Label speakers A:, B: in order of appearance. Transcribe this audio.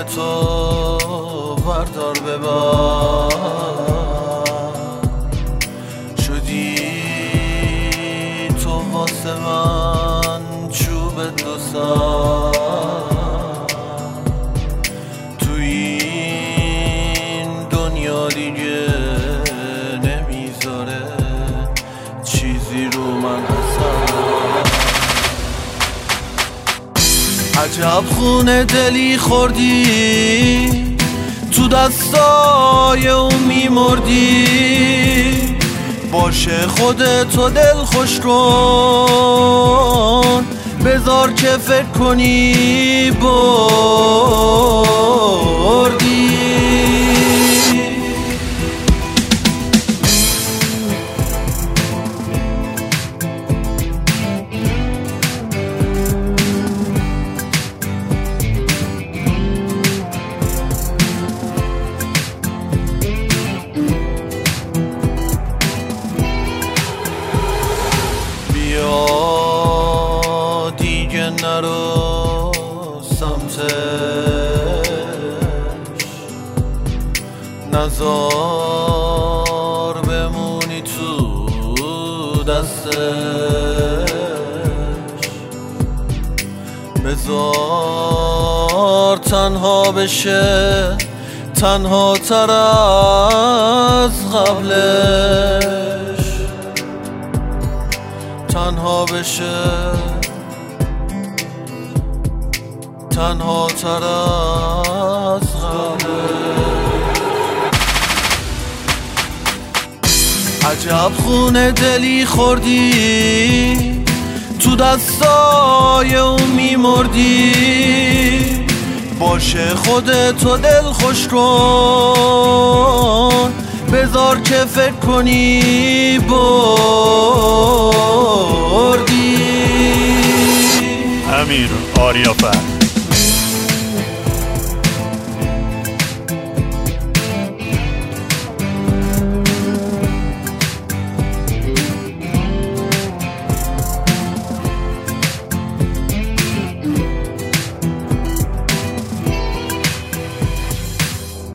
A: تو بردار ببر، شدی تو واسه من چوب دو سر، تو این دنیا دیگه نمیذاره چیزی رو من اثر. عجب خونه دلی خوردی، تو دستای اون میمردی، باشه خودتو دل خوش کن، بذار که فکر کنی بردی. دیگه نرو سمتش، نزار بمونی تو دستش، بذار تنها بشه تنها تر از قبلش، تنها بشه تنها تر از قبلش. عجب خونه دلی خوردی، تو دستای اون میمردی، باشه خودتو دل خوش کن، بذار که فکر کنی بردی.
B: امیر آریافر.